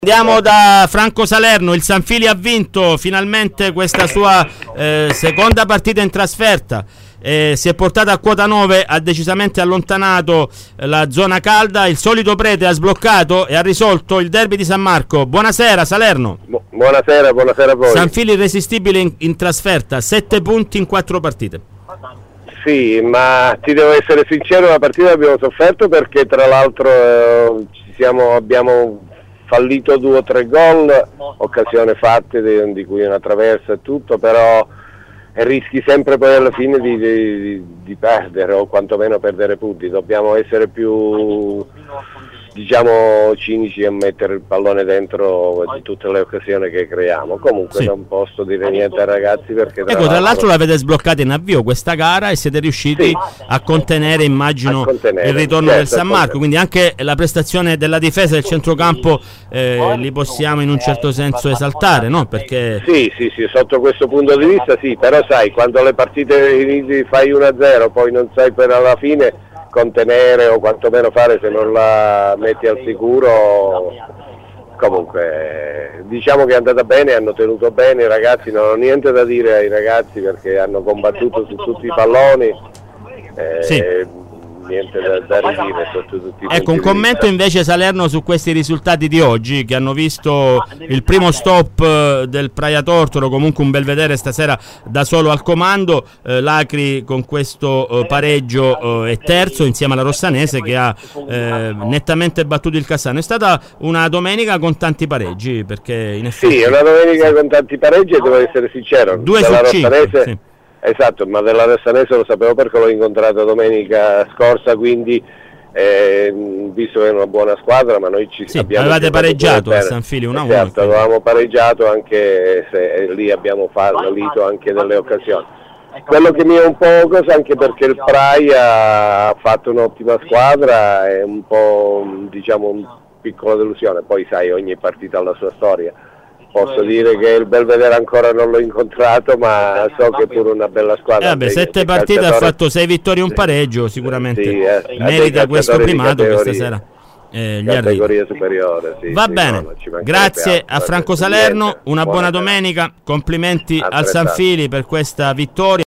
Andiamo da Franco Salerno. Il Sanfili ha vinto finalmente questa sua seconda partita in trasferta, si è portata a quota 9, ha decisamente allontanato la zona calda. Il solito prete ha sbloccato e ha risolto il derby di San Marco. Buonasera Salerno. Buonasera a voi. Sanfili irresistibile in trasferta, 7 punti in 4 partite. Sì, ma ti devo essere sincero, la partita abbiamo sofferto perché tra l'altro abbiamo fallito 2 o 3 gol, occasioni fatte di cui una traversa e tutto, però rischi sempre poi alla fine di perdere o quantomeno perdere punti. Dobbiamo essere più, cinici a mettere il pallone dentro di tutte le occasioni che creiamo. Comunque sì, non posso dire niente ai ragazzi perché tra l'altro l'avete sbloccata in avvio questa gara e siete riusciti a contenere, immagino, il ritorno del San Marco, quindi anche la prestazione della difesa del centrocampo li possiamo in un certo senso esaltare, no? Perché sì, sotto questo punto di vista sì, però sai, quando le partite inizi fai 1-0 poi non sai per alla fine contenere o quantomeno fare, se non la metti al sicuro. Comunque diciamo che è andata bene, hanno tenuto bene i ragazzi, non ho niente da dire ai ragazzi perché hanno combattuto su tutti i palloni, niente da ridire sotto tutti i punti. Ecco, un commento invece Salerno su questi risultati di oggi, che hanno visto il primo stop del Praia Tortoro, comunque un Belvedere stasera da solo al comando. L'Acri con questo pareggio è terzo insieme alla Rossanese che ha nettamente battuto il Cassano. È stata una domenica con tanti pareggi, perché in effetti sì, è una domenica con tanti pareggi e devo essere sincero, 2 su 5 sì. Esatto, ma della Rossanese lo sapevo perché l'ho incontrata domenica scorsa, quindi visto che è una buona squadra, ma noi abbiamo avevate pareggiato a Sanfili 1-1. Certo, avevamo pareggiato anche se lì abbiamo fallito anche delle occasioni. Quello che mi è un po' cosa, anche perché il Praia ha fatto un'ottima squadra, è un po' una piccola delusione, poi sai, ogni partita ha la sua storia. Posso dire che il Belvedere ancora non l'ho incontrato, ma so che è pure una bella squadra. 7 partite ha fatto 6 vittorie e un pareggio, sicuramente merita questo primato che stasera categoria superiore. Va bene, grazie a Franco Salerno, una buona domenica, complimenti al Sanfili per questa vittoria.